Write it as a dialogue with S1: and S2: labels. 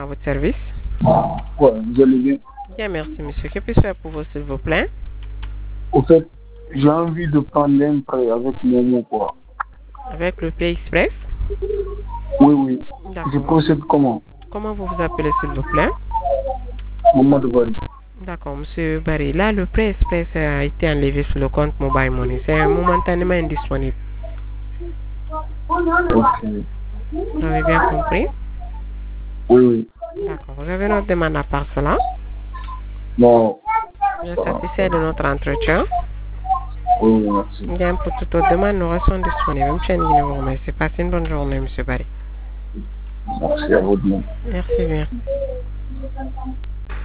S1: À votre service.
S2: Ouais, vous allez bien.
S1: Bien, merci, monsieur. Que puis-je faire pour vous, s'il vous plaît?
S2: Au fait, j'ai envie de prendre un prêt avec Momo, quoi.
S1: Avec le Pay Express?
S2: Oui, oui. Je
S1: D'accord.
S2: procède comment?
S1: Comment vous vous appelez, s'il vous plaît?
S2: Maman de Bari.
S1: D'accord, monsieur Barry. Là, le Pay Express a été enlevé sur le compte Mobile Money. C'est momentanément indisponible.
S2: Ok.
S1: Vous avez bien compris?
S2: Oui, oui.
S1: D'accord. Vous avez notre demande à part cela?
S2: Non.
S1: Vous êtes satisfait de notre entretien?
S2: Oui, oui, merci.
S1: Bien, pour toute autre demande, nous restons disponibles. Monsieur Nguyen vous remercie. Passez une bonne journée, monsieur Barry.
S2: Merci à vous de même.
S1: Merci bien.